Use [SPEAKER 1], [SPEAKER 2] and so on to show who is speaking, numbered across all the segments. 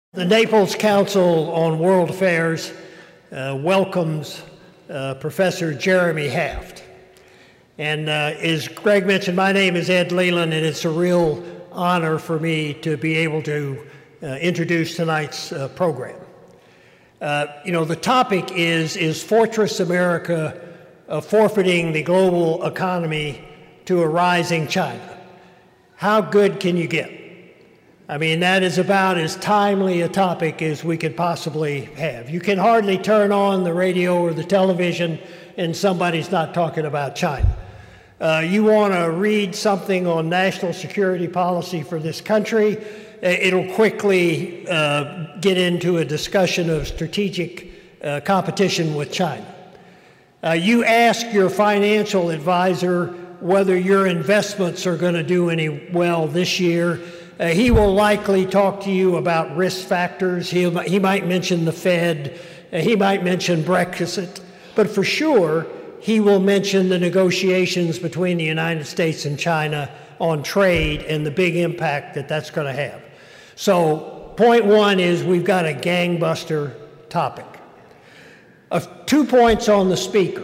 [SPEAKER 1] The Naples Council on World Affairs welcomes Professor Jeremy Haft. And as Greg mentioned, my name is Ed Leland, and it's a real honor for me to be able to introduce tonight's program. The topic is Fortress America forfeiting the global economy to a rising China? How good can you get? I mean, that is about as timely a topic as we could possibly have. You can hardly turn on the radio or the television and somebody's not talking about China. You want to read something on national security policy for this country, it'll quickly get into a discussion of strategic competition with China. You ask your financial advisor whether your investments are going to do any well this year. He will likely talk to you about risk factors. He might mention the Fed. He might mention Brexit. But for sure, he will mention the negotiations between the United States and China on trade and the big impact that that's going to have. So point one is we've got a gangbuster topic. 2 points on the speaker.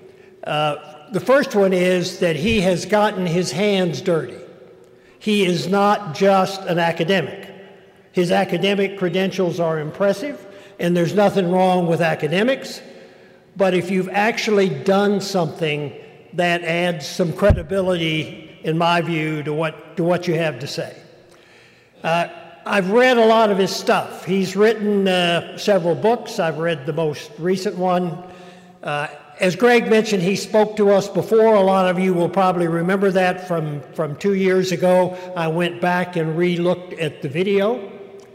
[SPEAKER 1] The first one is that he has gotten his hands dirty. He is not just an academic. His academic credentials are impressive, and there's nothing wrong with academics. But if you've actually done something, that adds some credibility, in my view, to what you have to say. I've read a lot of his stuff. He's written several books. I've read the most recent one. As Greg mentioned, he spoke to us before. A lot of you will probably remember that from 2 years ago. I went back and re-looked at the video.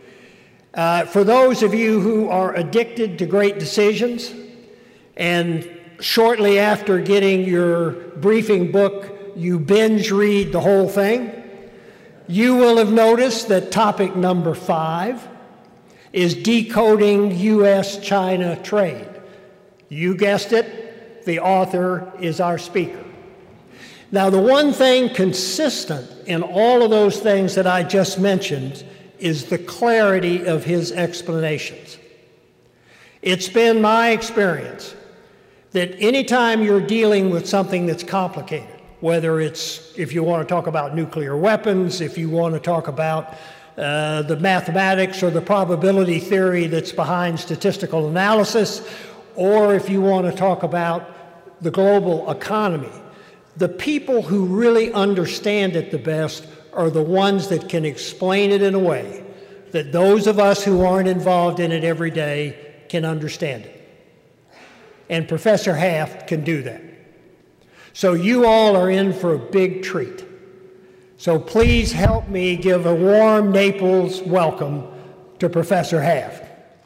[SPEAKER 1] For those of you who are addicted to great decisions, and shortly after getting your briefing book, you binge read the whole thing, you will have noticed that topic number 5 is decoding U.S.-China trade. You guessed it. The author is our speaker. Now, the one thing consistent in all of those things that I just mentioned is the clarity of his explanations. It's been my experience that anytime you're dealing with something that's complicated, whether it's if you want to talk about nuclear weapons, if you want to talk about the mathematics or the probability theory that's behind statistical analysis, or if you want to talk about the global economy, the people who really understand it the best are the ones that can explain it in a way that those of us who aren't involved in it every day can understand it. And Professor Haft can do that. So you all are in for a big treat. So please help me give a warm Naples welcome to Professor Haft.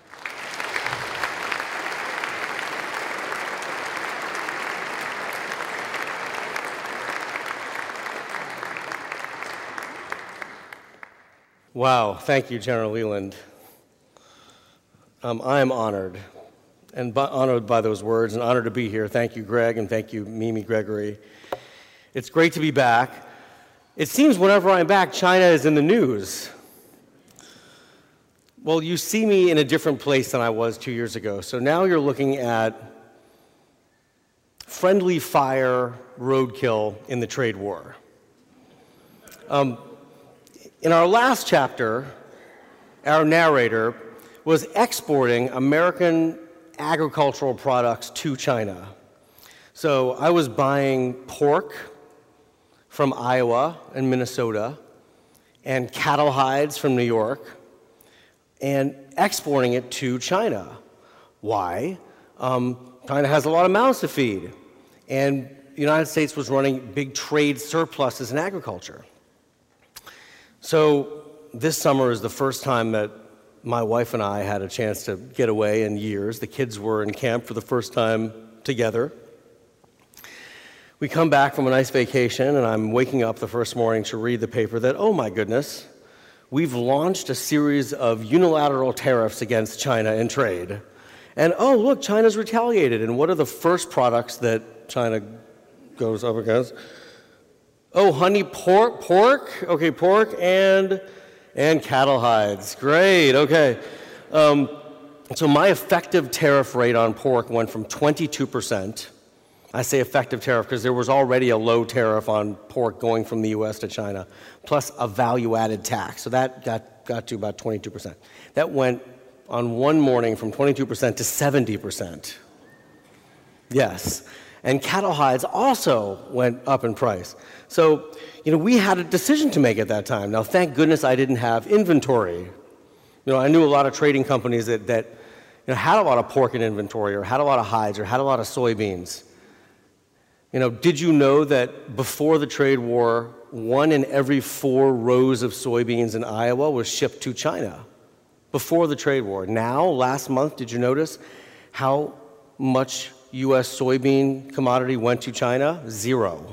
[SPEAKER 2] Wow, thank you, General Leland. I am honored, and honored by those words, and honored to be here. Thank you, Greg, and thank you, Mimi Gregory. It's great to be back. It seems whenever I'm back, China is in the news. Well, you see me in a different place than I was 2 years ago. So now you're looking at friendly fire roadkill in the trade war. In our last chapter, our narrator was exporting American agricultural products to China. So I was buying pork from Iowa and Minnesota and cattle hides from New York and exporting it to China. Why? China has a lot of mouths to feed, and the United States was running big trade surpluses in agriculture. So this summer is the first time that my wife and I had a chance to get away in years. The kids were in camp for the first time together. We come back from a nice vacation, and I'm waking up the first morning to read the paper that, oh my goodness, we've launched a series of unilateral tariffs against China in trade. And oh, look, China's retaliated. And what are the first products that China goes up against? Oh, honey, pork? Okay, pork and And cattle hides. Great, okay. So my effective tariff rate on pork went from 22%. I say effective tariff because there was already a low tariff on pork going from the US to China, plus a value-added tax. So that got to about 22%. That went on one morning from 22% to 70%. Yes. And cattle hides also went up in price. So, we had a decision to make at that time. Now, thank goodness I didn't have inventory. I knew a lot of trading companies that had a lot of pork in inventory, or had a lot of hides, or had a lot of soybeans. Did you know that before the trade war, 1 in every 4 rows of soybeans in Iowa was shipped to China? Before the trade war. Now, last month, did you notice how much U.S. soybean commodity went to China? Zero.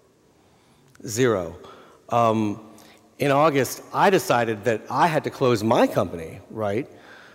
[SPEAKER 2] In August, I decided that I had to close my company, right?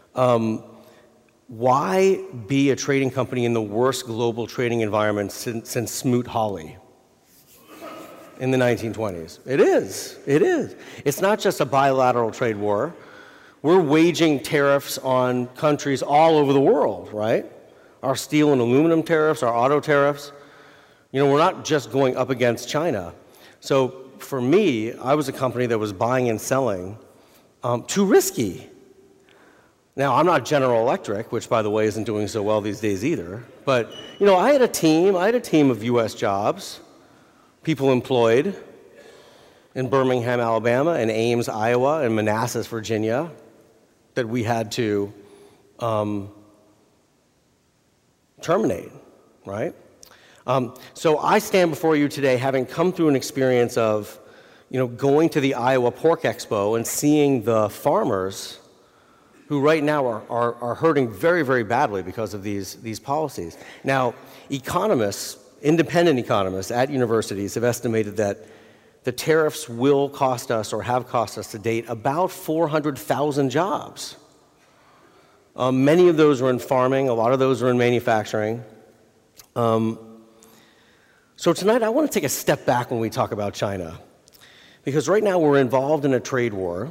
[SPEAKER 2] Why be a trading company in the worst global trading environment since Smoot-Hawley in the 1920s? It is. It's not just a bilateral trade war. We're waging tariffs on countries all over the world, right? Our steel and aluminum tariffs, our auto tariffs. We're not just going up against China. So for me, I was a company that was buying and selling too risky. Now, I'm not General Electric, which, by the way, isn't doing so well these days either. But, I had a team of U.S. jobs, people employed in Birmingham, Alabama, and Ames, Iowa, and Manassas, Virginia, that we had to terminate, right? So I stand before you today having come through an experience of, going to the Iowa Pork Expo and seeing the farmers who right now are hurting very, very badly because of these policies. Now, independent economists at universities have estimated that the tariffs will cost us, or have cost us to date, about 400,000 jobs. Many of those are in farming, a lot of those are in manufacturing. So tonight I want to take a step back when we talk about China, because right now we're involved in a trade war.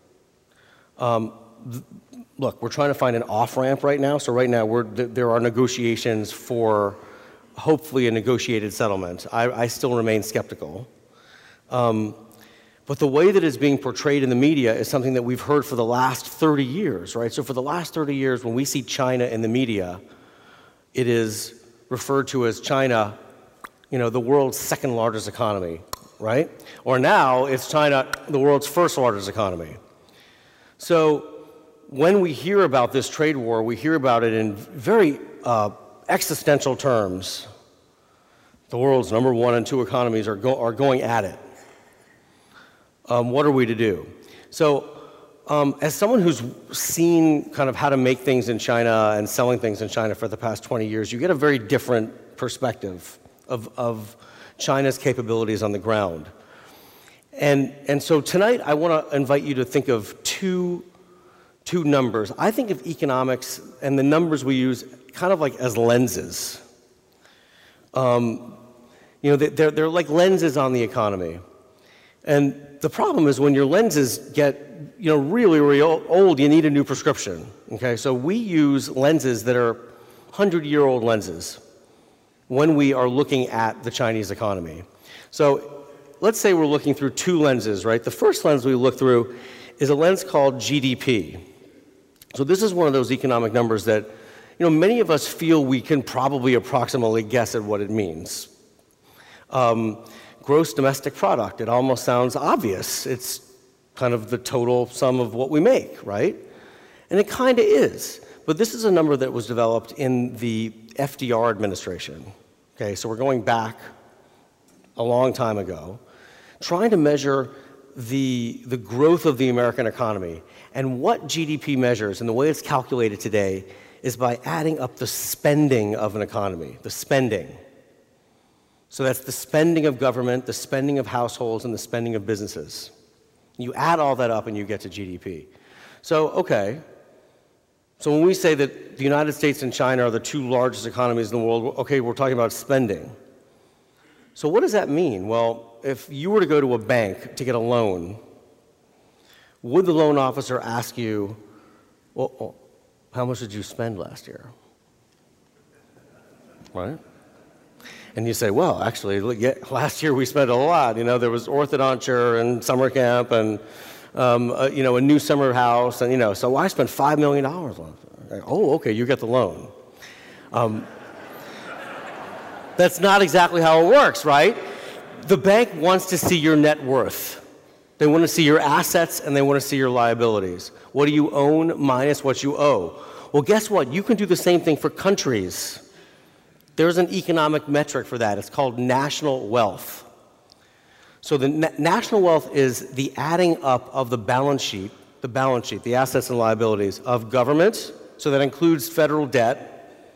[SPEAKER 2] Look, we're trying to find an off-ramp right now, so right now there are negotiations for hopefully a negotiated settlement. I still remain skeptical. But the way that it's being portrayed in the media is something that we've heard for the last 30 years, right? So for the last 30 years, when we see China in the media, it is referred to as China, the world's second largest economy, right? Or now it's China, the world's first largest economy. So when we hear about this trade war, we hear about it in very existential terms. The world's number 1 and 2 economies are going at it. What are we to do? So as someone who's seen kind of how to make things in China and selling things in China for the past 20 years, you get a very different perspective of China's capabilities on the ground. And so tonight I want to invite you to think of two numbers. I think of economics and the numbers we use kind of like as lenses. They're like lenses on the economy. And the problem is when your lenses get really, really old, you need a new prescription. Okay, so we use lenses that are 100-year-old lenses when we are looking at the Chinese economy. So let's say we're looking through 2 lenses, right? The first lens we look through is a lens called GDP. So this is one of those economic numbers that many of us feel we can probably approximately guess at what it means. Gross domestic product, it almost sounds obvious. It's kind of the total sum of what we make, right? And it kind of is. But this is a number that was developed in the FDR administration. Okay, so we're going back a long time ago, trying to measure the growth of the American economy. And what GDP measures, and the way it's calculated today, is by adding up the spending of an economy, the spending. So that's the spending of government, the spending of households, and the spending of businesses. You add all that up and you get to GDP. So, okay. So when we say that the United States and China are the 2 largest economies in the world, okay, we're talking about spending. So what does that mean? Well, if you were to go to a bank to get a loan, would the loan officer ask you, well, how much did you spend last year? Right? And you say, well, actually, last year we spent a lot. There was orthodonture and summer camp and, a new summer house. And, so I spent $5 million last year. Oh, okay, you get the loan. That's not exactly how it works, right? The bank wants to see your net worth. They want to see your assets and they want to see your liabilities. What do you own minus what you owe? Well, guess what? You can do the same thing for countries. There's an economic metric for that. It's called national wealth. So the national wealth is the adding up of the balance sheet, the assets and liabilities of government, so that includes federal debt,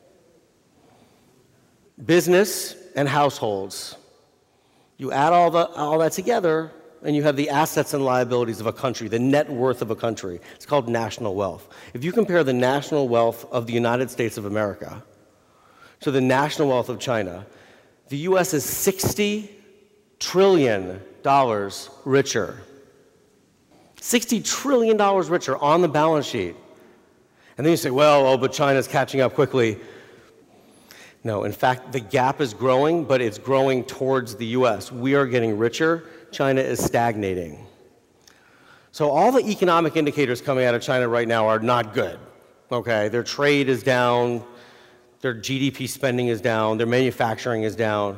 [SPEAKER 2] business, and households. You add all that together, and you have the assets and liabilities of a country, the net worth of a country. It's called national wealth. If you compare the national wealth of the United States of America to the national wealth of China, the US is $60 trillion richer. $60 trillion richer on the balance sheet. And then you say, but China's catching up quickly. No, in fact, the gap is growing, but it's growing towards the US. We are getting richer. China is stagnating. So all the economic indicators coming out of China right now are not good. Okay, their trade is down, their GDP spending is down, their manufacturing is down.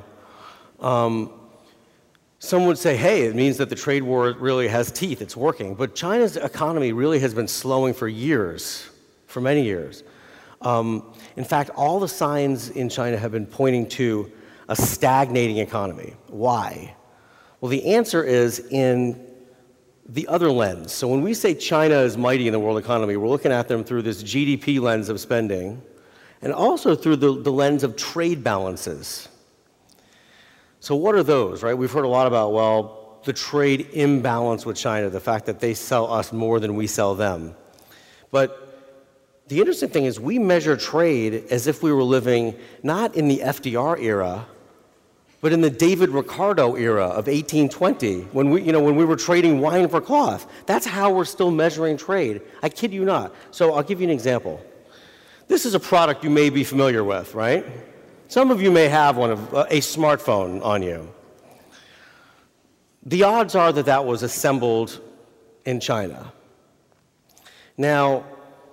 [SPEAKER 2] Some would say, hey, it means that the trade war really has teeth, it's working. But China's economy really has been slowing for years, for many years. In fact, all the signs in China have been pointing to a stagnating economy. Why? Well, the answer is in the other lens. So when we say China is mighty in the world economy, we're looking at them through this GDP lens of spending, and also through the lens of trade balances. So what are those, right? We've heard a lot about, the trade imbalance with China, the fact that they sell us more than we sell them. But the interesting thing is we measure trade as if we were living not in the FDR era, but in the David Ricardo era of 1820, when we were trading wine for cloth. That's how we're still measuring trade. I kid you not. So I'll give you an example. This is a product you may be familiar with, right? Some of you may have a smartphone on you. The odds are that that was assembled in China. Now,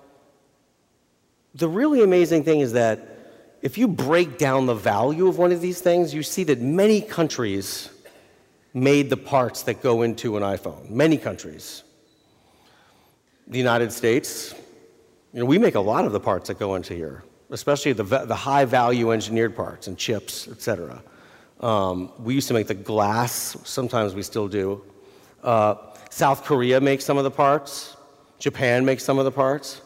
[SPEAKER 2] the really amazing thing is that if you break down the value of one of these things, you see that many countries made the parts that go into an iPhone. Many countries. The United States, we make a lot of the parts that go into here, especially the high-value engineered parts and chips, et cetera. We used to make the glass. Sometimes we still do. South Korea makes some of the parts. Japan makes some of the parts.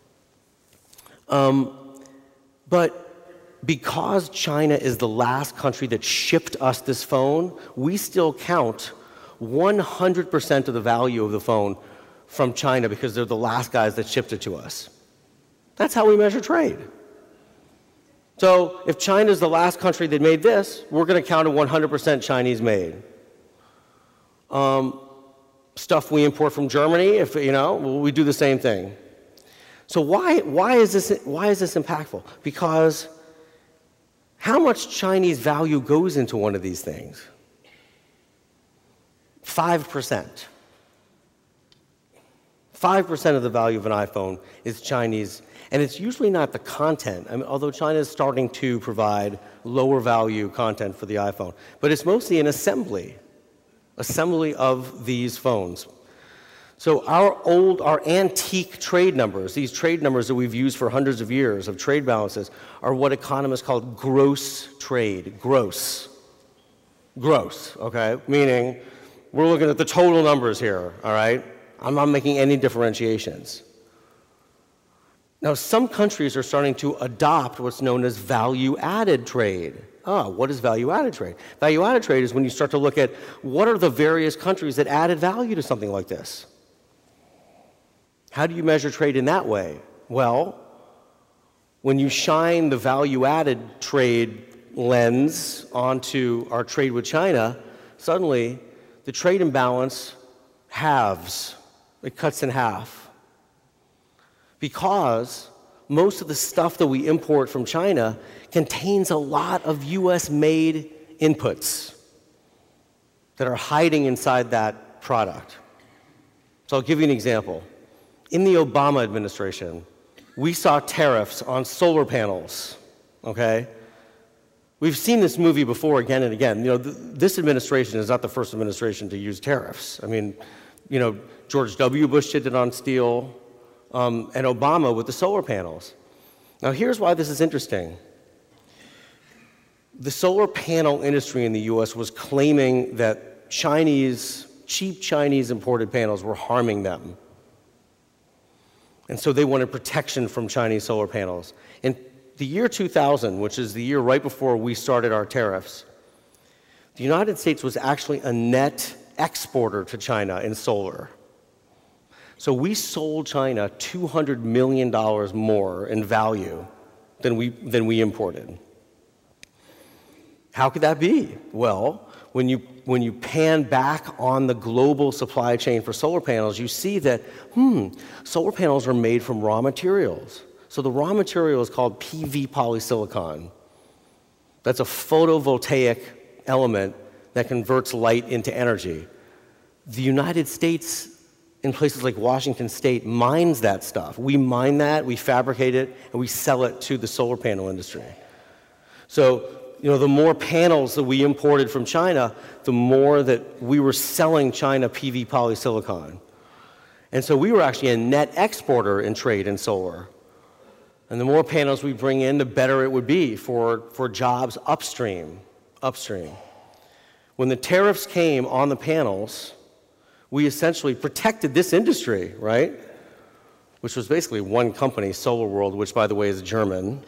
[SPEAKER 2] But because China is the last country that shipped us this phone, we still count 100% of the value of the phone from China because they're the last guys that shipped it to us. That's how we measure trade. So if China's the last country that made this, we're going to count it 100% Chinese made. Stuff we import from Germany, we do the same thing. So why is this impactful? Because how much Chinese value goes into one of these things? 5%. 5% of the value of an iPhone is Chinese, and it's usually not the content. Although China is starting to provide lower value content for the iPhone, but it's mostly an assembly of these phones. So our antique trade numbers, these trade numbers that we've used for hundreds of years of trade balances, are what economists call gross trade. Gross, okay? Meaning, we're looking at the total numbers here, all right? I'm not making any differentiations. Now, some countries are starting to adopt what's known as value-added trade. What is value-added trade? Value-added trade is when you start to look at what are the various countries that added value to something like this. How do you measure trade in that way? Well, when you shine the value-added trade lens onto our trade with China, suddenly the trade imbalance halves. It cuts in half. Because most of the stuff that we import from China contains a lot of US-made inputs that are hiding inside that product. So I'll give you an example. In the Obama administration, we saw tariffs on solar panels, okay? We've seen this movie before again and again. This administration is not the first administration to use tariffs. I mean, George W. Bush did it on steel, and Obama with the solar panels. Now, here's why this is interesting. The solar panel industry in the US was claiming that cheap Chinese imported panels were harming them. And so they wanted protection from Chinese solar panels. In the year 2000, which is the year right before we started our tariffs, the United States was actually a net exporter to China in solar. So we sold China $200 million more in value than we imported. How could that be? Well, when you pan back on the global supply chain for solar panels, you see that, solar panels are made from raw materials. So the raw material is called PV polysilicon. That's a photovoltaic element that converts light into energy. The United States, in places like Washington State, mines that stuff. We mine that, we fabricate it, and we sell it to the solar panel industry. So, the more panels that we imported from China, the more that we were selling China PV polysilicon. And so we were actually a net exporter in trade in solar. And the more panels we bring in, the better it would be for jobs upstream. When the tariffs came on the panels, we essentially protected this industry, right? Which was basically one company, SolarWorld, which, by the way, is German.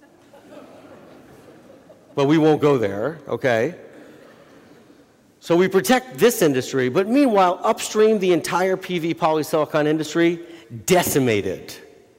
[SPEAKER 2] But we won't go there, okay? So we protect this industry, but meanwhile, upstream, the entire PV polysilicon industry decimated.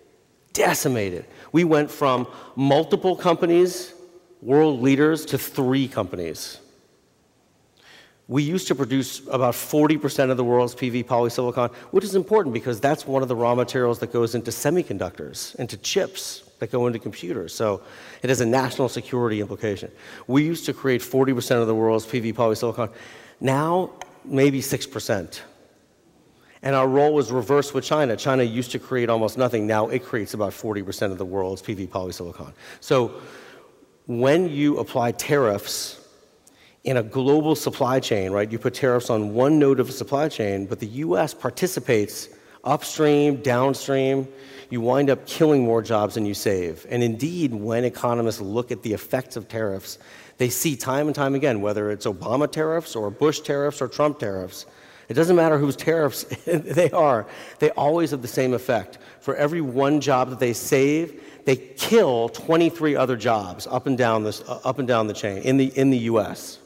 [SPEAKER 2] We went from multiple companies, world leaders, to 3 companies. We used to produce about 40% of the world's PV polysilicon, which is important because that's one of the raw materials that goes into semiconductors, into chips that go into computers. So it has a national security implication. We used to create 40% of the world's PV polysilicon. Now, maybe 6%. And our role was reversed with China. China used to create almost nothing. Now it creates about 40% of the world's PV polysilicon. So when you apply tariffs in a global supply chain, right, you put tariffs on one node of a supply chain, but the US participates upstream, downstream, you wind up killing more jobs than you save. And indeed, when economists look at the effects of tariffs, they see time and time again, whether it's Obama tariffs or Bush tariffs or Trump tariffs, it doesn't matter whose tariffs they are, they always have the same effect. For every one job that they save, they kill 23 other jobs up and down the chain in the US.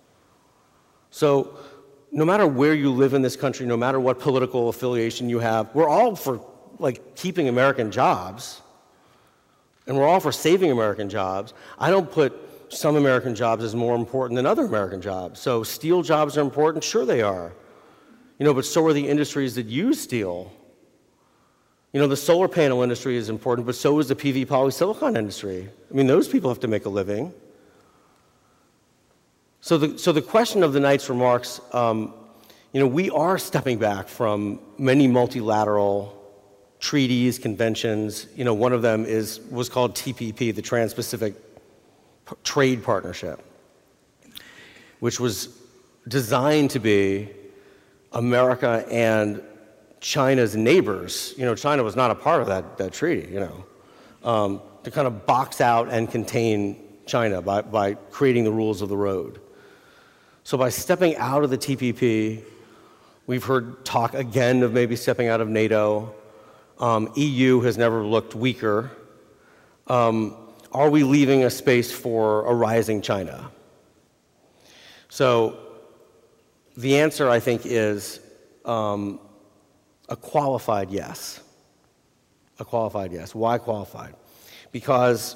[SPEAKER 2] So no matter where you live in this country, no matter what political affiliation you have, we're all for keeping American jobs, and we're all for saving American jobs. I don't put some American jobs as more important than other American jobs. So steel jobs are important, sure they are. But so are the industries that use steel. The solar panel industry is important, but so is the PV polysilicon industry. I mean, those people have to make a living. So the question of the night's remarks, we are stepping back from many multilateral treaties, conventions. One of them was called TPP, the Trans-Pacific Trade Partnership, which was designed to be America and China's neighbors. China was not a part of that treaty, to kind of box out and contain China by creating the rules of the road. So by stepping out of the TPP, we've heard talk again of maybe stepping out of NATO. EU has never looked weaker. Are we leaving a space for a rising China? So the answer, I think, is a qualified yes. A qualified yes. Why qualified? Because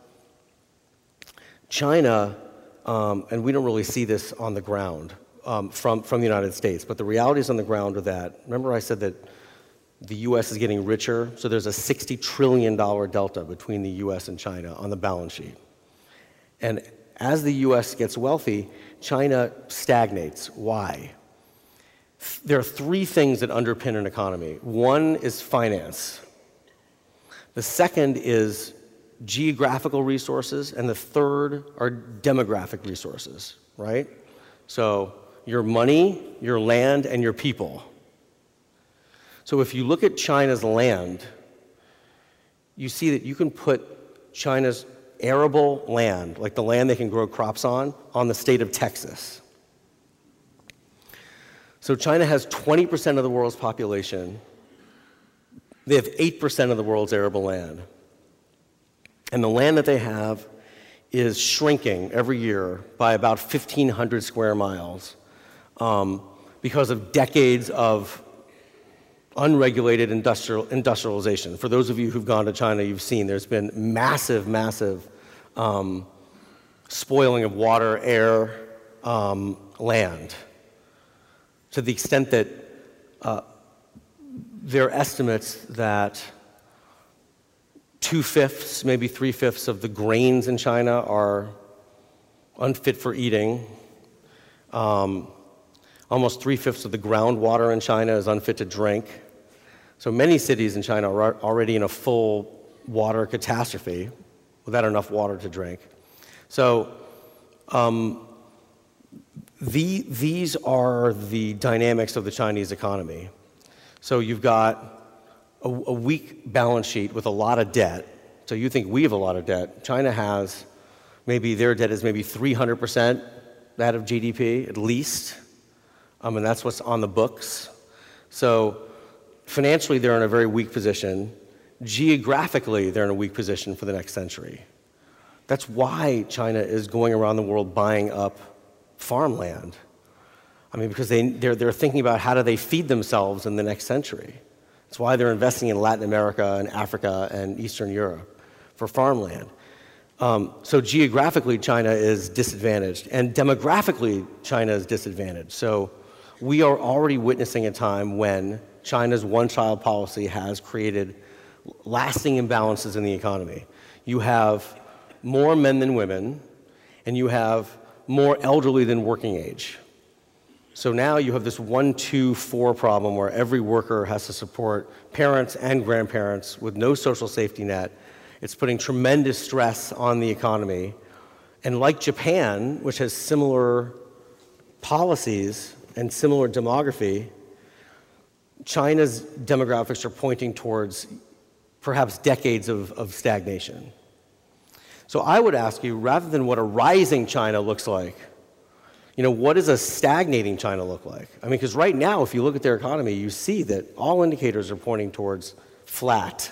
[SPEAKER 2] China, and we don't really see this on the ground from the United States, but the realities on the ground are that, remember I said that The US is getting richer, so there's a $60 trillion delta between the US and China on the balance sheet. And as the US gets wealthy, China stagnates. Why? There are three things that underpin an economy. One is finance. The second is geographical resources, and the third are demographic resources, right? So your money, your land, and your people. So if you look at China's land, you see that you can put China's arable land, like the land they can grow crops on the state of Texas. So China has 20% of the world's population. They have 8% of the world's arable land. And the land that they have is shrinking every year by about 1,500 square miles because of decades of unregulated industrialization. For those of you who've gone to China, you've seen there's been massive, massive spoiling of water, air, land, to the extent that there are estimates that 2/5, maybe 3/5 of the grains in China are unfit for eating. Almost 3/5 of the groundwater in China is unfit to drink. So many cities in China are already in a full water catastrophe without enough water to drink. So these are the dynamics of the Chinese economy. So you've got a weak balance sheet with a lot of debt. So you think we have a lot of debt. China has, maybe their debt is maybe 300% that of GDP, at least. And that's what's on the books. So financially, they're in a very weak position. Geographically, they're in a weak position for the next century. That's why China is going around the world buying up farmland. I mean, because they're thinking about how do they feed themselves in the next century. That's why they're investing in Latin America and Africa and Eastern Europe for farmland. So geographically, China is disadvantaged, and demographically, China is disadvantaged. So we are already witnessing a time when China's one-child policy has created lasting imbalances in the economy. You have more men than women, and you have more elderly than working age. So now you have this 1-2-4 problem where every worker has to support parents and grandparents with no social safety net. It's putting tremendous stress on the economy. And like Japan, which has similar policies and similar demography, China's demographics are pointing towards perhaps decades of stagnation. So I would ask you, rather than what a rising China looks like, what does a stagnating China look like? I mean, because right now, if you look at their economy, you see that all indicators are pointing towards flat.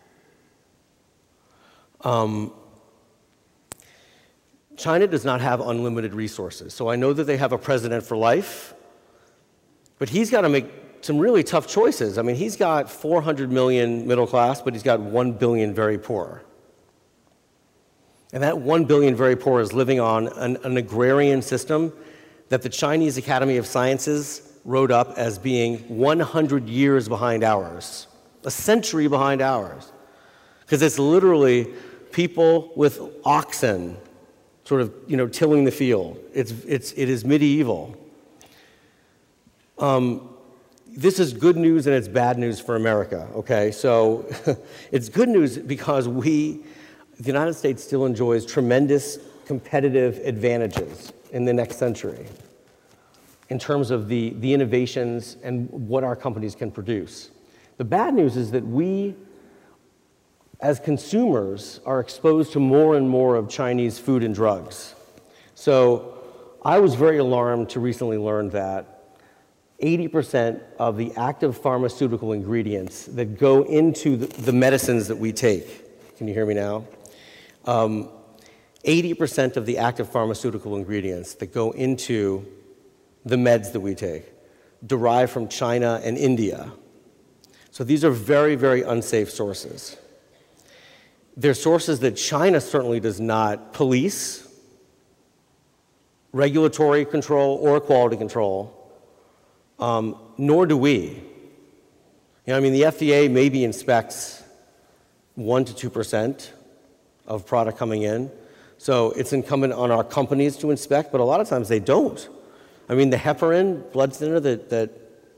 [SPEAKER 2] China does not have unlimited resources. So I know that they have a president for life, but he's got to make some really tough choices. I mean, he's got 400 million middle class, but he's got 1 billion very poor. And that 1 billion very poor is living on an agrarian system that the Chinese Academy of Sciences wrote up as being 100 years behind ours, a century behind ours. Because it's literally people with oxen sort of, tilling the field. It is medieval. This is good news and it's bad news for America, okay? So it's good news because the United States still enjoys tremendous competitive advantages in the next century in terms of the innovations and what our companies can produce. The bad news is that we, as consumers, are exposed to more and more of Chinese food and drugs. So I was very alarmed to recently learn that 80% of the active pharmaceutical ingredients that go into the medicines that we take, can you hear me now? 80% of the active pharmaceutical ingredients that go into the meds that we take derive from China and India. So these are very, very unsafe sources. They're sources that China certainly does not police, regulatory control, or quality control, nor do we. I mean, the FDA maybe inspects 1 to 2% of product coming in. So it's incumbent on our companies to inspect, but a lot of times they don't. I mean, the heparin blood thinner that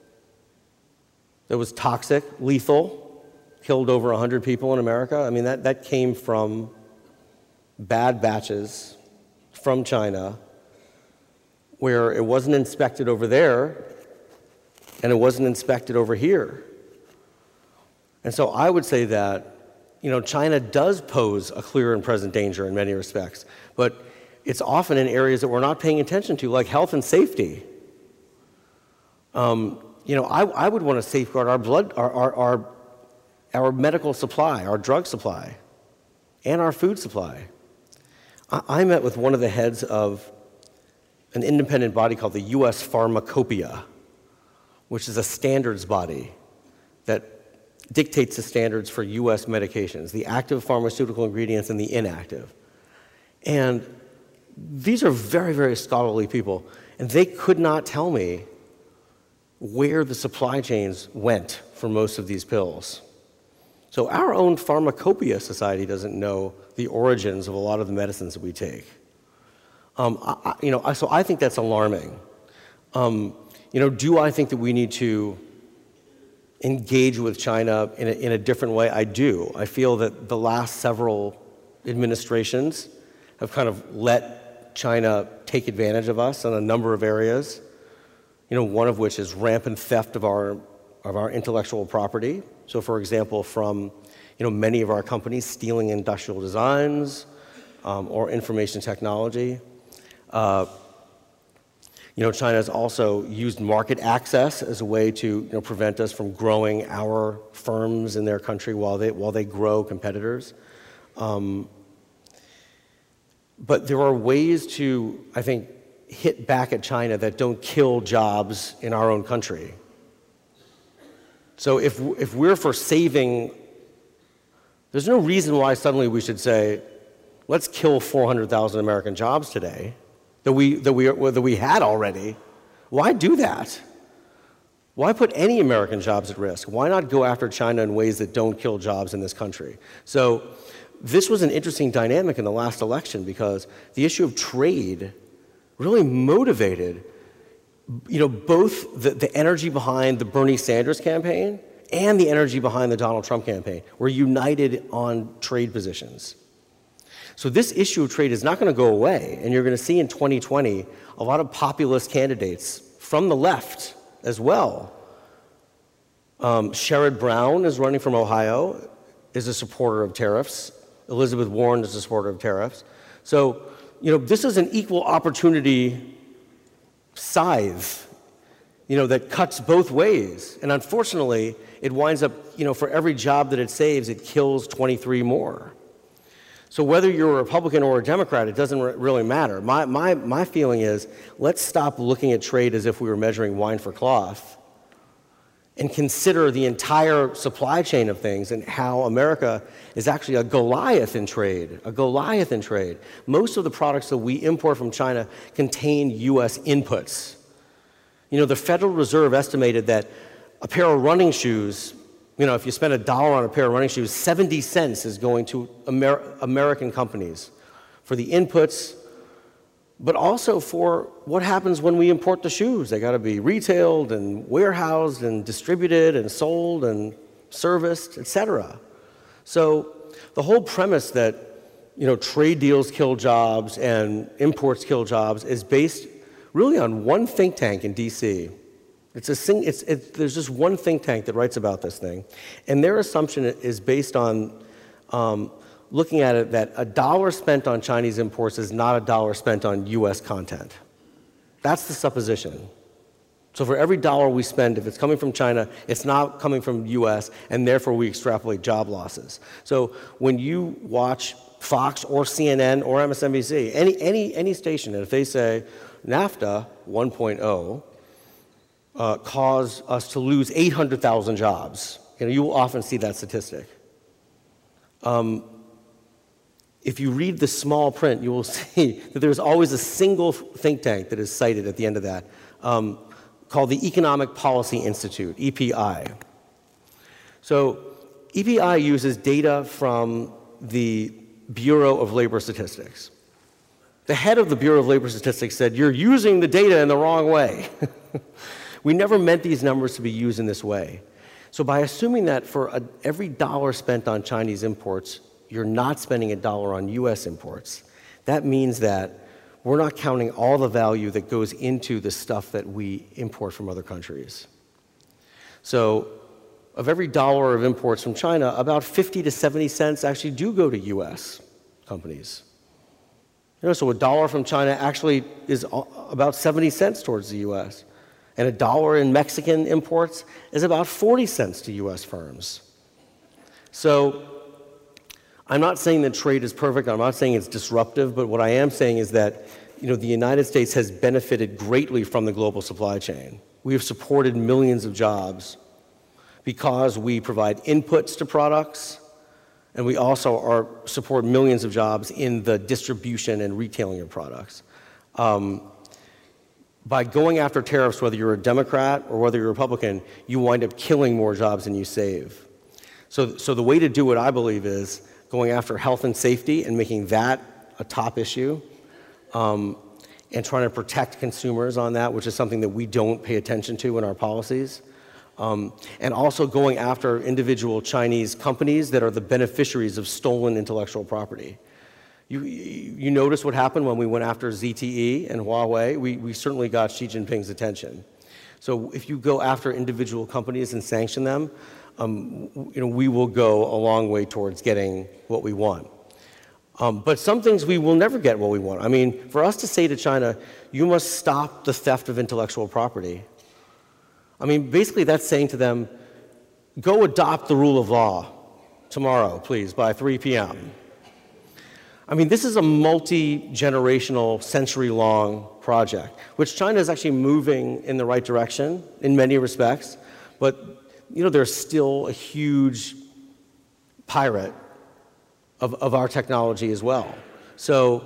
[SPEAKER 2] was toxic, lethal, killed over 100 people in America, I mean, that came from bad batches from China where it wasn't inspected over there and it wasn't inspected over here. And so I would say that, China does pose a clear and present danger in many respects, but it's often in areas that we're not paying attention to, like health and safety. I would want to safeguard our medical supply, our drug supply, and our food supply. I met with one of the heads of an independent body called the U.S. Pharmacopeia, which is a standards body that dictates the standards for U.S. medications, the active pharmaceutical ingredients and the inactive. And these are very, very scholarly people, and they could not tell me where the supply chains went for most of these pills. So our own Pharmacopeia Society doesn't know the origins of a lot of the medicines that we take. So I think that's alarming. Do I think that we need to engage with China in a different way? I do. I feel that the last several administrations have kind of let China take advantage of us in a number of areas. One of which is rampant theft of our intellectual property. So, for example, from many of our companies stealing industrial designs or information technology. China has also used market access as a way to prevent us from growing our firms in their country while they grow competitors. But there are ways to, I think, hit back at China that don't kill jobs in our own country. So if we're for saving, there's no reason why suddenly we should say, let's kill 400,000 American jobs today that we had already. Why do that? Why put any American jobs at risk? Why not go after China in ways that don't kill jobs in this country? So this was an interesting dynamic in the last election because the issue of trade really motivated, both the energy behind the Bernie Sanders campaign and the energy behind the Donald Trump campaign were united on trade positions. So this issue of trade is not going to go away, and you're going to see in 2020 a lot of populist candidates from the left as well. Sherrod Brown is running from Ohio, is a supporter of tariffs. Elizabeth Warren is a supporter of tariffs. So, this is an equal opportunity scythe, that cuts both ways. And unfortunately, it winds up, for every job that it saves, it kills 23 more. So whether you're a Republican or a Democrat, it doesn't really matter. My feeling is, let's stop looking at trade as if we were measuring wine for cloth and consider the entire supply chain of things and how America is actually a Goliath in trade, Most of the products that we import from China contain U.S. inputs. The Federal Reserve estimated that a pair of running shoes, if you spend $1 on a pair of running shoes, 70 cents is going to American companies for the inputs, but also for what happens when we import the shoes. They got to be retailed and warehoused and distributed and sold and serviced, etc. So the whole premise that trade deals kill jobs and imports kill jobs is based really on one think tank in D.C. There's just one think tank that writes about this thing, and their assumption is based on looking at it that $1 spent on Chinese imports is not $1 spent on U.S. content. That's the supposition. So for every dollar we spend, if it's coming from China, it's not coming from U.S., and therefore we extrapolate job losses. So when you watch Fox or CNN or MSNBC, any station, and if they say NAFTA 1.0 caused us to lose 800,000 jobs, you will often see that statistic. If you read the small print, you will see that there's always a single think tank that is cited at the end of that, called the Economic Policy Institute, EPI. So EPI uses data from the Bureau of Labor Statistics. The head of the Bureau of Labor Statistics said, "You're using the data in the wrong way." We never meant these numbers to be used in this way. So by assuming that for every dollar spent on Chinese imports, you're not spending a dollar on US imports, that means that we're not counting all the value that goes into the stuff that we import from other countries. So of every dollar of imports from China, about 50 to 70 cents actually do go to US companies. So a dollar from China actually is about 70 cents towards the US. And a dollar in Mexican imports is about 40 cents to US firms. So I'm not saying that trade is perfect, I'm not saying it's disruptive, but what I am saying is that the United States has benefited greatly from the global supply chain. We have supported millions of jobs because we provide inputs to products, and we also support millions of jobs in the distribution and retailing of products. By going after tariffs, whether you're a Democrat or whether you're a Republican, you wind up killing more jobs than you save. So the way to do it, I believe, is going after health and safety and making that a top issue, and trying to protect consumers on that, which is something that we don't pay attention to in our policies. And also going after individual Chinese companies that are the beneficiaries of stolen intellectual property. You notice what happened when we went after ZTE and Huawei. We certainly got Xi Jinping's attention. So if you go after individual companies and sanction them, we will go a long way towards getting what we want. But some things we will never get what we want. I mean, for us to say to China, you must stop the theft of intellectual property. I mean, basically that's saying to them, go adopt the rule of law tomorrow, please, by 3 p.m. I mean, this is a multi-generational, century-long project, which China is actually moving in the right direction in many respects, but there's still a huge pirate of our technology as well. So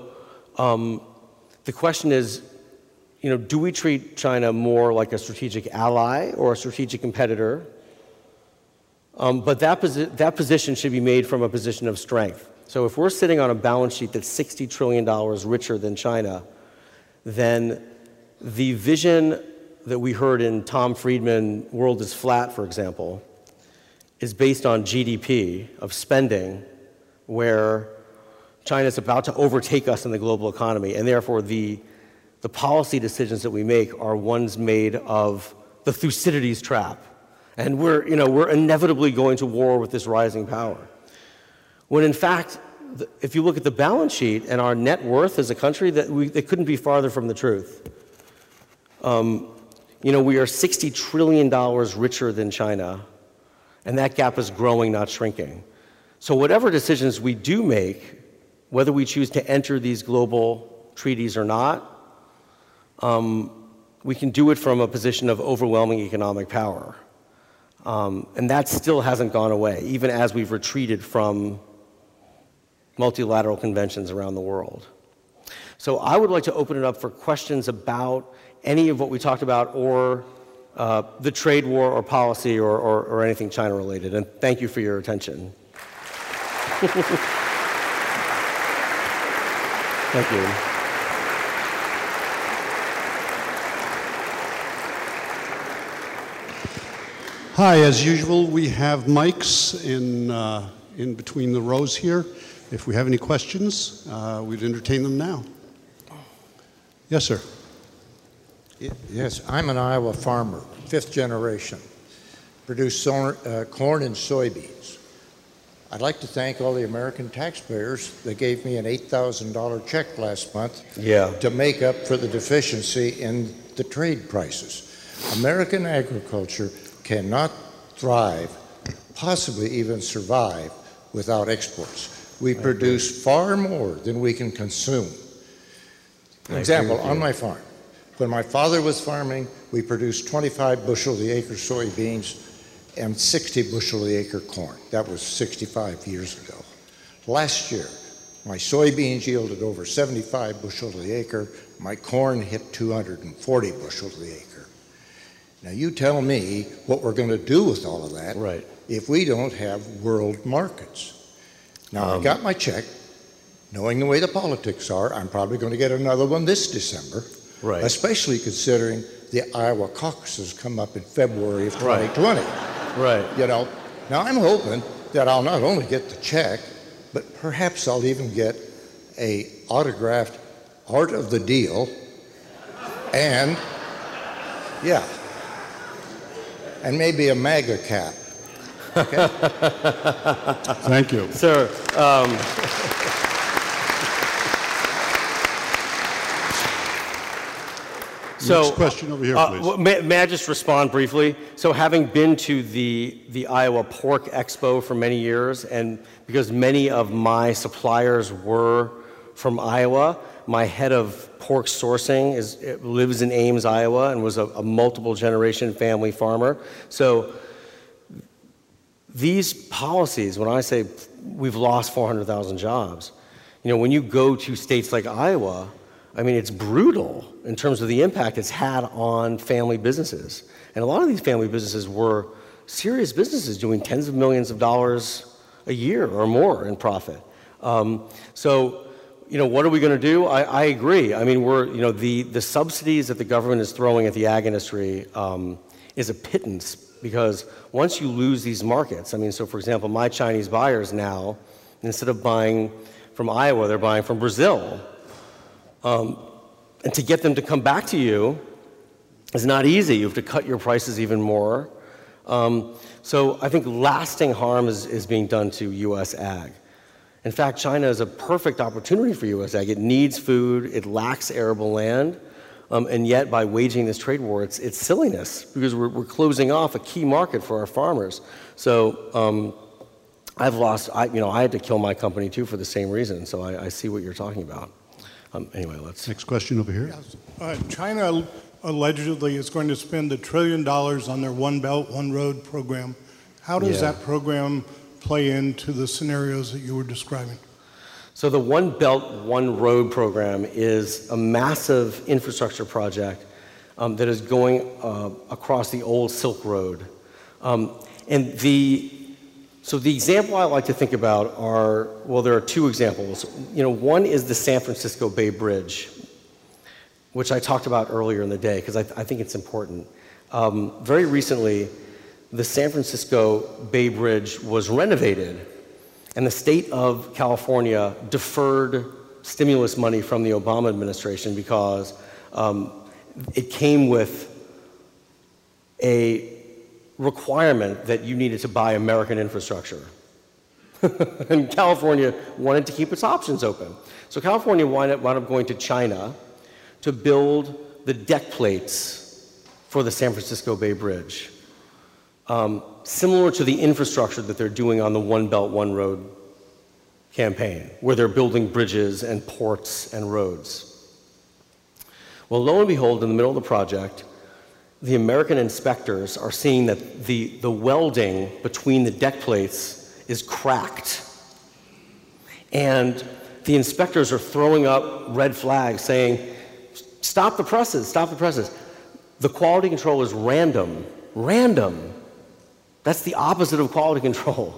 [SPEAKER 2] the question is, do we treat China more like a strategic ally or a strategic competitor? But that position should be made from a position of strength. So if we're sitting on a balance sheet that's $60 trillion richer than China, then the vision that we heard in Tom Friedman, World is Flat, for example, is based on GDP of spending, where China is about to overtake us in the global economy, and therefore the policy decisions that we make are ones made of the Thucydides trap. And we're inevitably going to war with this rising power. When in fact, if you look at the balance sheet and our net worth as a country, that couldn't be farther from the truth. We are $60 trillion richer than China, and that gap is growing, not shrinking. So whatever decisions we do make, whether we choose to enter these global treaties or not, we can do it from a position of overwhelming economic power. And that still hasn't gone away, even as we've retreated from multilateral conventions around the world. So I would like to open it up for questions about any of what we talked about, or the trade war or policy or anything China related. And thank you for your attention. Thank you.
[SPEAKER 3] Hi, as usual, we have mics in between the rows here. If we have any questions, we'd entertain them now. Yes, sir.
[SPEAKER 4] Yes, I'm an Iowa farmer, 5th generation. Produce corn and soybeans. I'd like to thank all the American taxpayers that gave me an $8,000 check last month to make up for the deficiency in the trade prices. American agriculture cannot thrive, possibly even survive, without exports. We produce far more than we can consume. For example, on my farm, when my father was farming, we produced 25 bushel the acre soybeans and 60 bushel the acre corn. That was 65 years ago. Last year, my soybeans yielded over 75 bushel to the acre. My corn hit 240 bushel to the acre. Now you tell me what we're going to do with all of that
[SPEAKER 2] Right.
[SPEAKER 4] if we don't have world markets. Now I got my check. Knowing the way the politics are, I'm probably going to get another one this December.
[SPEAKER 2] Right.
[SPEAKER 4] Especially considering the Iowa caucuses come up in February of
[SPEAKER 2] Right.
[SPEAKER 4] 2020.
[SPEAKER 2] Right.
[SPEAKER 4] You know, now I'm hoping that I'll not only get the check, but perhaps I'll even get a autographed Art of the Deal and, yeah, and maybe a MAGA cap. Okay?
[SPEAKER 3] Thank you.
[SPEAKER 2] Sir,
[SPEAKER 3] Next question over here, please.
[SPEAKER 2] may I just respond briefly? So having been to the Iowa Pork Expo for many years, and because many of my suppliers were from Iowa, my head of pork sourcing lives in Ames, Iowa, and was a multiple generation family farmer. So these policies, when I say we've lost 400,000 jobs, you know, when you go to states like Iowa, I mean, it's brutal in terms of the impact it's had on family businesses. And a lot of these family businesses were serious businesses doing tens of millions of dollars a year or more in profit. So, you know, what are we going to do? I agree. I mean, you know, the subsidies that the government is throwing at the ag industry is a pittance, because once you lose these markets, I mean, so for example, my Chinese buyers now, instead of buying from Iowa, they're buying from Brazil. And to get them to come back to you is not easy. You have to cut your prices even more. So I think lasting harm is being done to U.S. ag. In fact, China is a perfect opportunity for U.S. ag. It needs food. It lacks arable land. And yet, by waging this trade war, it's silliness, because we're closing off a key market for our farmers. So I've lost, I had to kill my company too for the same reason. So I see what you're talking about. Anyway, let's.
[SPEAKER 3] Next question over here.
[SPEAKER 5] China allegedly is going to spend $1 trillion on their One Belt, One Road program. How does that program play into the scenarios that you were describing?
[SPEAKER 2] So the One Belt, One Road program is a massive infrastructure project that is going across the old Silk Road. So the example I like to think about there are two examples. You know, one is the San Francisco Bay Bridge, which I talked about earlier in the day, because I think it's important. Very recently, the San Francisco Bay Bridge was renovated, and the state of California deferred stimulus money from the Obama administration because it came with a requirement that you needed to buy American infrastructure. And California wanted to keep its options open. So California wound up going to China to build the deck plates for the San Francisco Bay Bridge, similar to the infrastructure that they're doing on the One Belt, One Road campaign, where they're building bridges and ports and roads. Well, lo and behold, in the middle of the project, the American inspectors are seeing that the welding between the deck plates is cracked. And the inspectors are throwing up red flags saying, stop the presses, stop the presses. The quality control is random. Random. That's the opposite of quality control.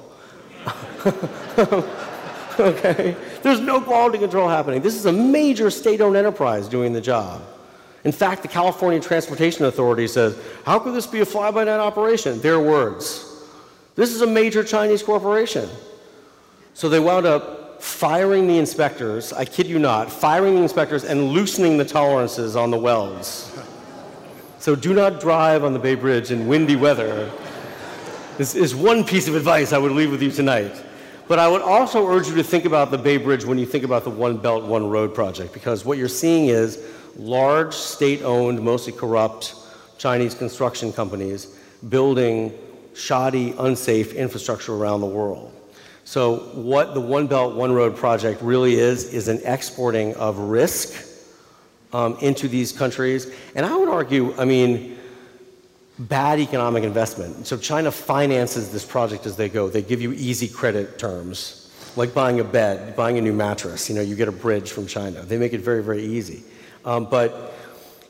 [SPEAKER 2] Okay? There's no quality control happening. This is a major state-owned enterprise doing the job. In fact, the California Transportation Authority says, how could this be a fly-by-night operation? Their words. This is a major Chinese corporation. So they wound up firing the inspectors, I kid you not, firing the inspectors and loosening the tolerances on the welds. So do not drive on the Bay Bridge in windy weather. This is one piece of advice I would leave with you tonight. But I would also urge you to think about the Bay Bridge when you think about the One Belt, One Road project, because what you're seeing is large, state-owned, mostly corrupt Chinese construction companies building shoddy, unsafe infrastructure around the world. So what the One Belt, One Road project really is an exporting of risk into these countries. And I would argue, I mean, bad economic investment. So China finances this project as they go. They give you easy credit terms, like buying a bed, buying a new mattress. You know, you get a bridge from China. They make it very, very easy. But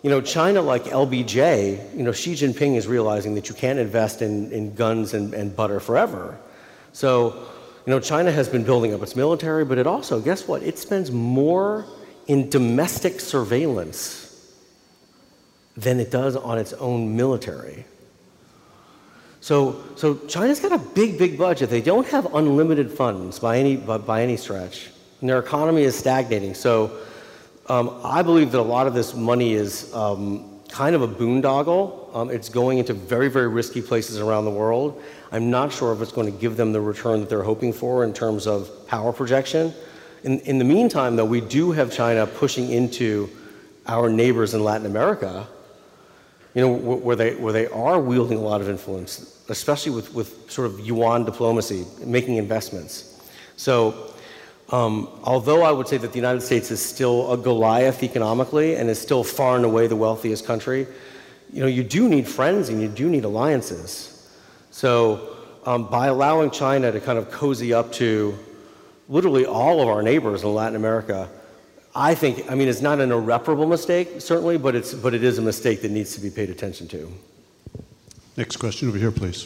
[SPEAKER 2] China, like LBJ, Xi Jinping is realizing that you can't invest in guns and butter forever. So, China has been building up its military, but it also, guess what? It spends more in domestic surveillance than it does on its own military. So China's got a big budget. They don't have unlimited funds by any stretch, and their economy is stagnating. So I believe that a lot of this money is kind of a boondoggle. It's going into very, very risky places around the world. I'm not sure if it's going to give them the return that they're hoping for in terms of power projection. In the meantime, though, we do have China pushing into our neighbors in Latin America, where they are wielding a lot of influence, especially with sort of yuan diplomacy, making investments. So although I would say that the United States is still a Goliath economically and is still far and away the wealthiest country, you do need friends and you do need alliances. So by allowing China to kind of cozy up to literally all of our neighbors in Latin America, it's not an irreparable mistake, certainly, but it is a mistake that needs to be paid attention to.
[SPEAKER 3] Next question over here, please.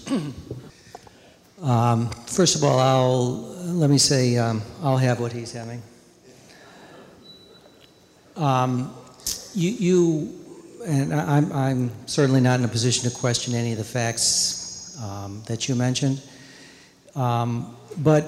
[SPEAKER 6] First of all, let me say I'll have what he's having. And I'm certainly not in a position to question any of the facts that you mentioned, but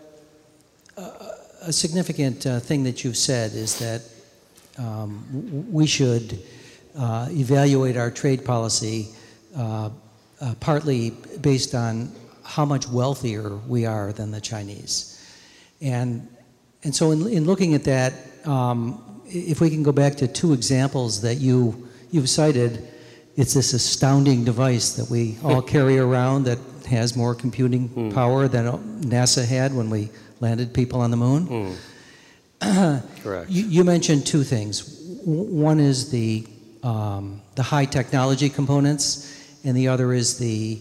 [SPEAKER 6] a significant thing that you've said is that we should evaluate our trade policy partly based on how much wealthier we are than the Chinese. And so in looking at that, if we can go back to two examples that you've cited, it's this astounding device that we all carry around that has more computing power than NASA had when we landed people on the moon.
[SPEAKER 2] Correct.
[SPEAKER 6] You mentioned two things. One is the high technology components, and the other is the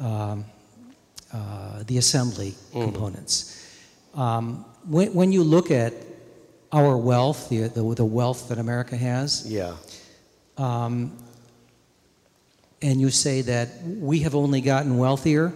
[SPEAKER 6] assembly components. When you look at our wealth, the wealth that America has, and you say that we have only gotten wealthier.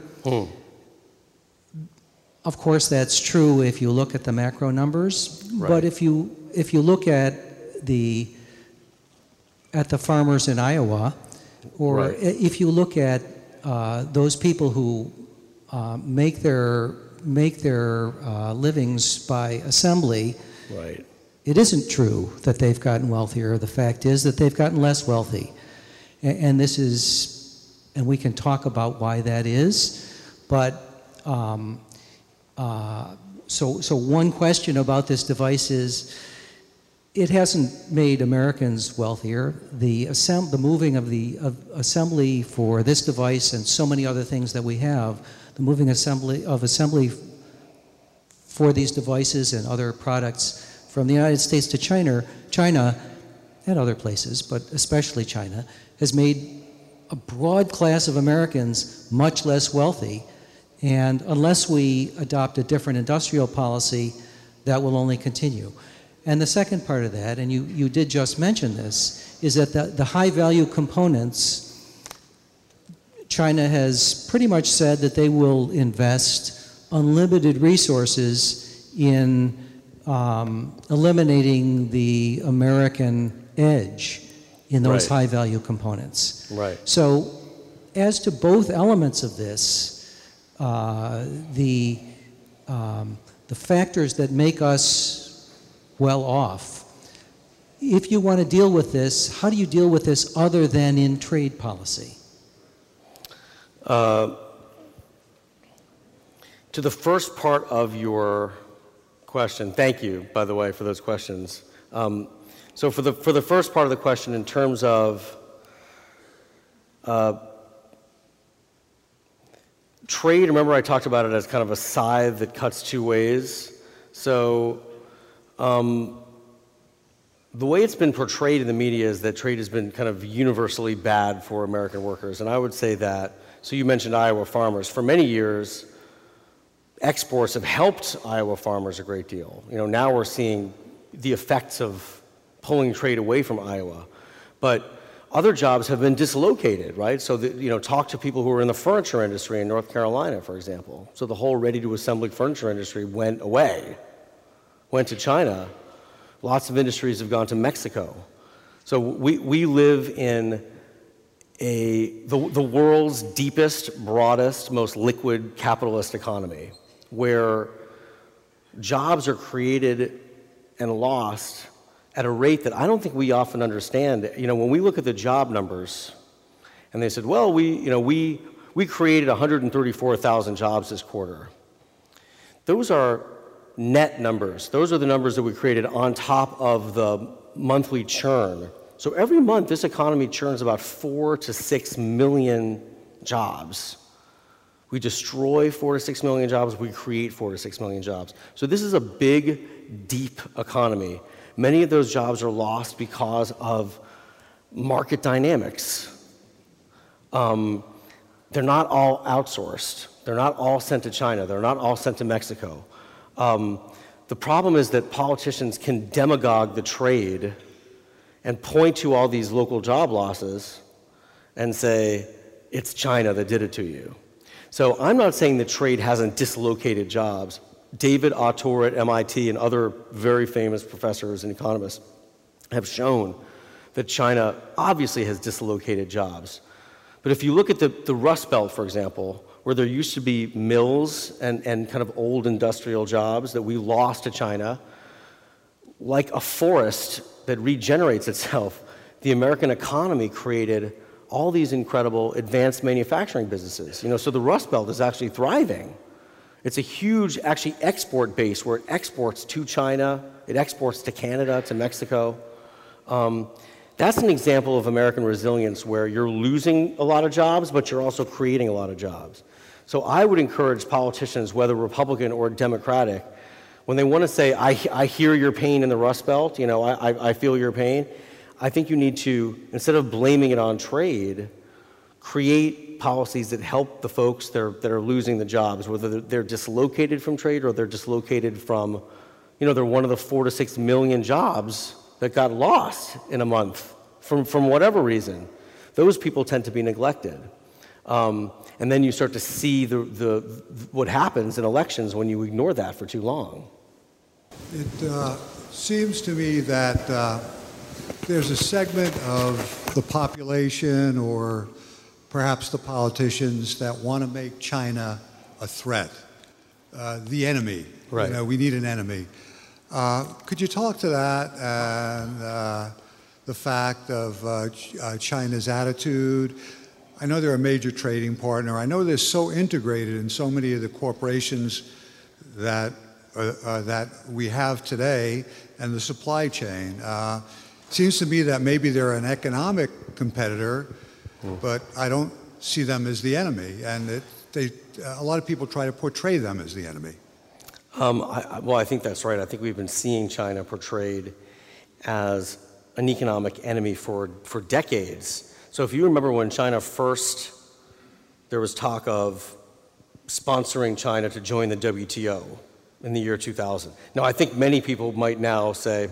[SPEAKER 6] Of course, that's true if you look at the macro numbers.
[SPEAKER 2] Right.
[SPEAKER 6] But if you look at the farmers in Iowa, or
[SPEAKER 2] right.
[SPEAKER 6] if you look at those people who make their livings by assembly,
[SPEAKER 2] right.
[SPEAKER 6] It isn't true that they've gotten wealthier. The fact is that they've gotten less wealthy, and we can talk about why that is, but. So one question about this device is, it hasn't made Americans wealthier. The moving of assembly for this device and so many other things that we have, the moving assembly for these devices and other products from the United States to China and other places, but especially China, has made a broad class of Americans much less wealthy. And unless we adopt a different industrial policy, that will only continue. And the second part of that, and you did just mention this, is that the high-value components, China has pretty much said that they will invest unlimited resources in eliminating the American edge in those
[SPEAKER 2] Right.
[SPEAKER 6] high-value components.
[SPEAKER 2] Right.
[SPEAKER 6] So as to both elements of this, the factors that make us well off, if you want to deal with this, how do you deal with this other than in trade policy?
[SPEAKER 2] To the first part of your question, thank you, by the way, for those questions. So for the first part of the question, in terms of trade, remember I talked about it as kind of a scythe that cuts two ways. So the way it's been portrayed in the media is that trade has been kind of universally bad for American workers. And I would say that, so you mentioned Iowa farmers. For many years, exports have helped Iowa farmers a great deal. Now we're seeing the effects of pulling trade away from Iowa. But other jobs have been dislocated, right? So, talk to people who are in the furniture industry in North Carolina, for example. So the whole ready-to-assemble furniture industry went away, went to China. Lots of industries have gone to Mexico. So we live in the world's deepest, broadest, most liquid capitalist economy, where jobs are created and lost at a rate that I don't think we often understand. When we look at the job numbers, and they said, well, we created 134,000 jobs this quarter. Those are net numbers. Those are the numbers that we created on top of the monthly churn. So every month, this economy churns about 4 to 6 million jobs. We destroy 4 to 6 million jobs, we create 4 to 6 million jobs. So this is a big, deep economy. Many of those jobs are lost because of market dynamics. They're not all outsourced. They're not all sent to China. They're not all sent to Mexico. The problem is that politicians can demagogue the trade and point to all these local job losses and say, it's China that did it to you. So I'm not saying the trade hasn't dislocated jobs. David Autor at MIT and other very famous professors and economists have shown that China obviously has dislocated jobs. But if you look at the Rust Belt, for example, where there used to be mills and kind of old industrial jobs that we lost to China, like a forest that regenerates itself, the American economy created all these incredible advanced manufacturing businesses. So the Rust Belt is actually thriving. It's a huge, actually, export base where it exports to China, it exports to Canada, to Mexico. That's an example of American resilience where you're losing a lot of jobs, but you're also creating a lot of jobs. So I would encourage politicians, whether Republican or Democratic, when they want to say, I hear your pain in the Rust Belt, I feel your pain, I think you need to, instead of blaming it on trade, create policies that help the folks that are losing the jobs, whether they're dislocated from trade or they're dislocated from, they're one of the 4 to 6 million jobs that got lost in a month from whatever reason. Those people tend to be neglected. And then you start to see what happens in elections when you ignore that for too long.
[SPEAKER 7] It seems to me that there's a segment of the population or perhaps the politicians that want to make China a threat, the enemy.
[SPEAKER 2] Right.
[SPEAKER 7] We need an enemy. Could you talk to that and the fact of China's attitude? I know they're a major trading partner. I know they're so integrated in so many of the corporations that we have today and the supply chain. Seems to me that maybe they're an economic competitor, but I don't see them as the enemy. And a lot of people try to portray them as the enemy.
[SPEAKER 2] I think that's right. I think we've been seeing China portrayed as an economic enemy for decades. So if you remember when China first, there was talk of sponsoring China to join the WTO in the year 2000. Now, I think many people might now say,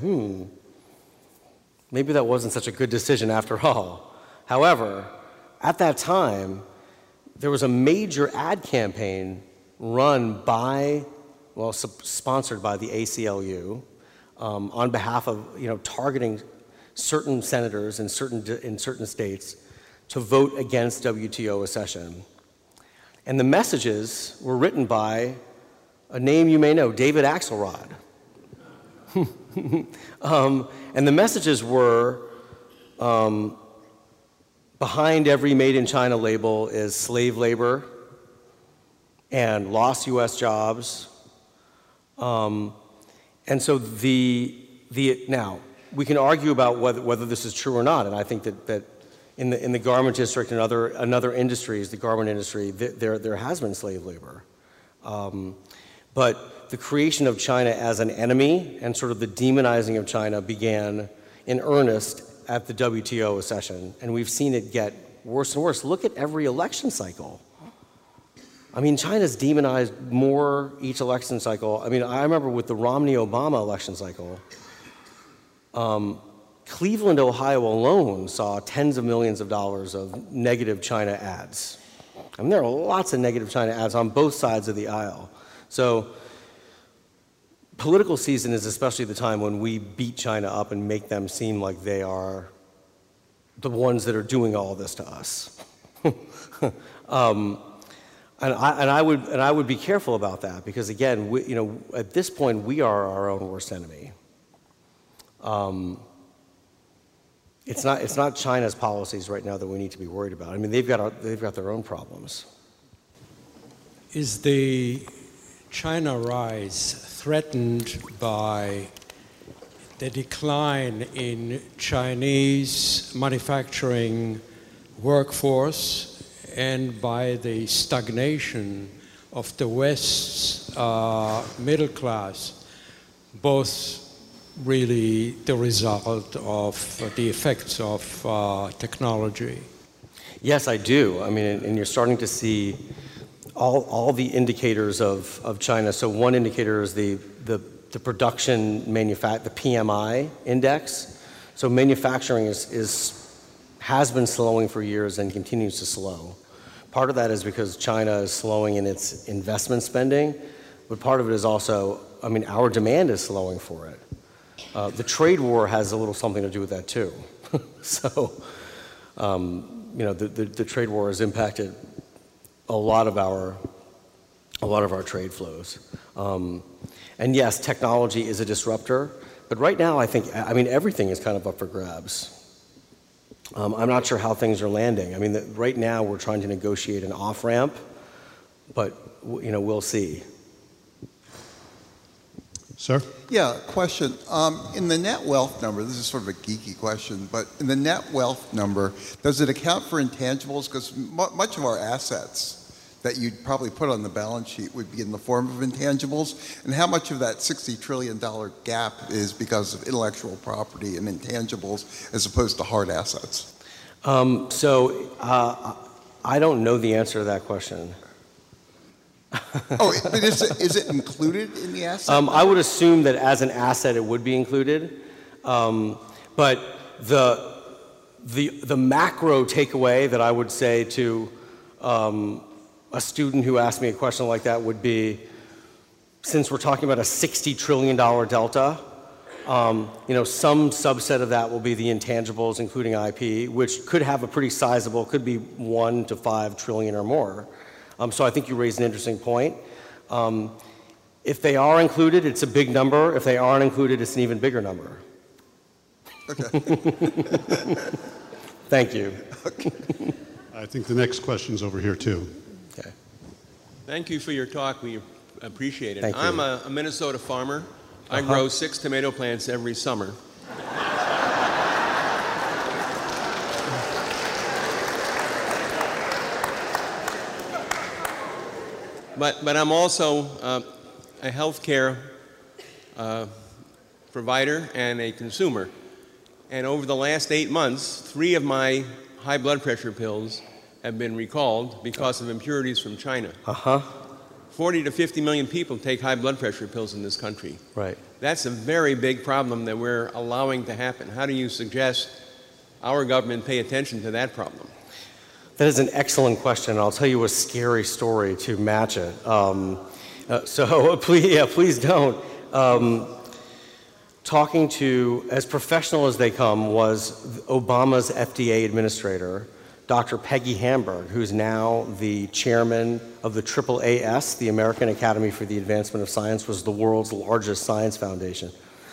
[SPEAKER 2] maybe that wasn't such a good decision after all. However, at that time, there was a major ad campaign run by, sponsored by the ACLU on behalf of, targeting certain senators in certain states to vote against WTO accession. And the messages were written by a name you may know, David Axelrod. And the messages were, behind every Made in China label is slave labor and lost U.S. jobs. And so now, we can argue about whether this is true or not, and I think that in the garment district and other industries, the garment industry, there has been slave labor. But the creation of China as an enemy and sort of the demonizing of China began in earnest at the WTO accession, and we've seen it get worse and worse. Look at every election cycle. I mean, China's demonized more each election cycle. I mean, I remember with the Romney-Obama election cycle, Cleveland, Ohio alone saw tens of millions of dollars of negative China ads. I mean, there are lots of negative China ads on both sides of the aisle. So political season is especially the time when we beat China up and make them seem like they are the ones that are doing all this to us. And I would be careful about that because, again, at this point, we are our own worst enemy. It's not China's policies right now that we need to be worried about. I mean, they've got their own problems.
[SPEAKER 8] Is the China rise threatened by the decline in Chinese manufacturing workforce and by the stagnation of the West's middle class, both really the result of the effects of technology?
[SPEAKER 2] Yes, I do. I mean, and you're starting to see all the indicators of China. So one indicator is the production the PMI index. So manufacturing has been slowing for years and continues to slow. Part of that is because China is slowing in its investment spending, but part of it is also, I mean, our demand is slowing for it. The trade war has a little something to do with that too. So, the trade war has impacted a lot of our trade flows. And yes, technology is a disruptor, but right now I mean, everything is kind of up for grabs. I'm not sure how things are landing. I mean, right now we're trying to negotiate an off-ramp, but we'll see.
[SPEAKER 3] Sir?
[SPEAKER 9] Yeah, question. In the net wealth number, this is sort of a geeky question, but in the net wealth number, does it account for intangibles? Because much of our assets that you'd probably put on the balance sheet would be in the form of intangibles, and how much of that $60 trillion gap is because of intellectual property and intangibles as opposed to hard assets?
[SPEAKER 2] I don't know the answer to that question.
[SPEAKER 9] Oh, but is it included in the asset?
[SPEAKER 2] I would assume that as an asset it would be included, but the macro takeaway that I would say to a student who asked me a question like that would be, since we're talking about a $60 trillion delta, some subset of that will be the intangibles, including IP, which could have a pretty sizable, could be 1 to 5 trillion or more. So I think you raised an interesting point. If they are included, it's a big number. If they aren't included, it's an even bigger number.
[SPEAKER 9] Okay.
[SPEAKER 2] Thank you.
[SPEAKER 9] Okay.
[SPEAKER 3] I think the next question's over here too.
[SPEAKER 2] Okay.
[SPEAKER 10] Thank you for your talk. We appreciate it.
[SPEAKER 2] Thank you.
[SPEAKER 10] I'm a Minnesota farmer. I grow 6 tomato plants every summer. But I'm also a healthcare provider and a consumer. And over the last 8 months, 3 of my high blood pressure pills have been recalled because of impurities from China. 40 to 50 million people take high blood pressure pills in this country.
[SPEAKER 2] Right.
[SPEAKER 10] That's a very big problem that we're allowing to happen. How do you suggest our government pay attention to that problem?
[SPEAKER 2] That is an excellent question. I'll tell you a scary story to match it. So please don't. Talking to, as professional as they come, was Obama's FDA administrator, Dr. Peggy Hamburg, who's now the chairman of the AAAS, the American Academy for the Advancement of Science, was the world's largest science foundation.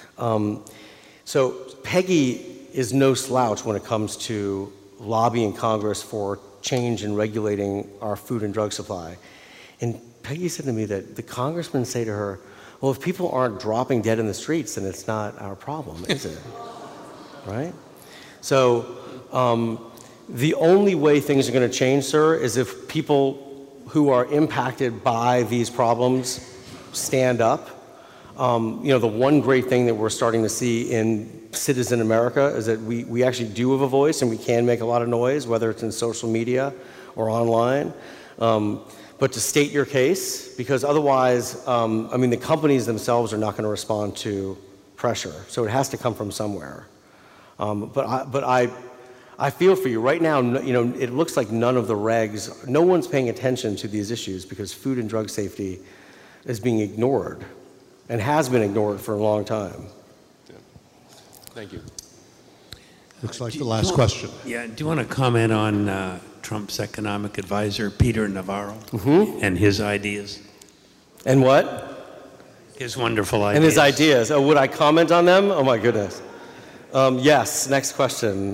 [SPEAKER 2] So Peggy is no slouch when it comes to lobbying Congress for change in regulating our food and drug supply. And Peggy said to me that the congressmen say to her, well, if people aren't dropping dead in the streets, then it's not our problem, is it? Right? So the only way things are going to change, sir, is if people who are impacted by these problems stand up. The one great thing that we're starting to see in Citizen America is that we actually do have a voice and we can make a lot of noise, whether it's in social media or online. But to state your case, because otherwise, the companies themselves are not going to respond to pressure. So it has to come from somewhere. But I feel for you. Right now, it looks like none of the regs, no one's paying attention to these issues because food and drug safety is being ignored and has been ignored for a long time.
[SPEAKER 10] Yeah. Thank you.
[SPEAKER 3] Looks like the last question.
[SPEAKER 11] Yeah, do you want to comment on Trump's economic advisor, Peter Navarro, and his ideas?
[SPEAKER 2] And what?
[SPEAKER 11] His wonderful ideas.
[SPEAKER 2] And his ideas. Oh, would I comment on them? Oh my goodness. Yes, next question.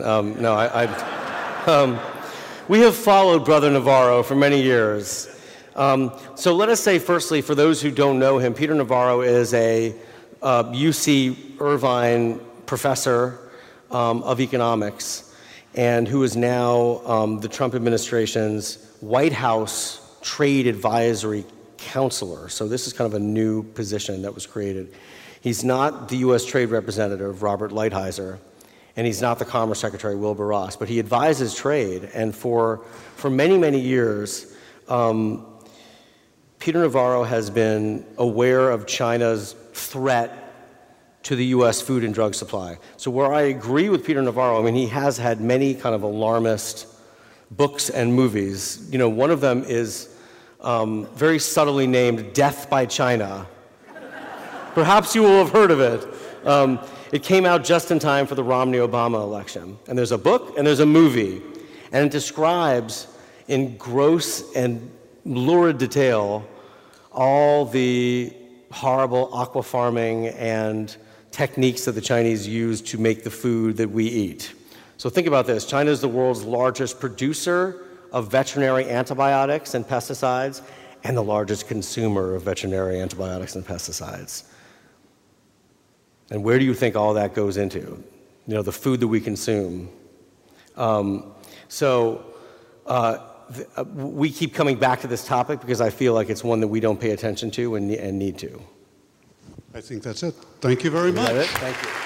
[SPEAKER 2] We have followed Brother Navarro for many years. So let us say, firstly, for those who don't know him, Peter Navarro is a UC Irvine professor of economics, and who is now the Trump administration's White House Trade Advisory Counselor. So this is kind of a new position that was created. He's not the U.S. Trade Representative, Robert Lighthizer, and he's not the Commerce Secretary, Wilbur Ross, but he advises trade. And for many, many years, Peter Navarro has been aware of China's threat to the U.S. food and drug supply. So where I agree with Peter Navarro, I mean, he has had many kind of alarmist books and movies. One of them is very subtly named Death by China. Perhaps you will have heard of it. It came out just in time for the Romney-Obama election. And there's a book and there's a movie. And it describes in gross and lurid detail all the horrible aqua farming and techniques that the Chinese use to make the food that we eat. So think about this. China is the world's largest producer of veterinary antibiotics and pesticides, and the largest consumer of veterinary antibiotics and pesticides. And where do you think all that goes into? The food that we consume. We keep coming back to this topic because I feel like it's one that we don't pay attention to and need to.
[SPEAKER 3] I think that's it. Thank you very much.
[SPEAKER 2] Is that it? Thank you.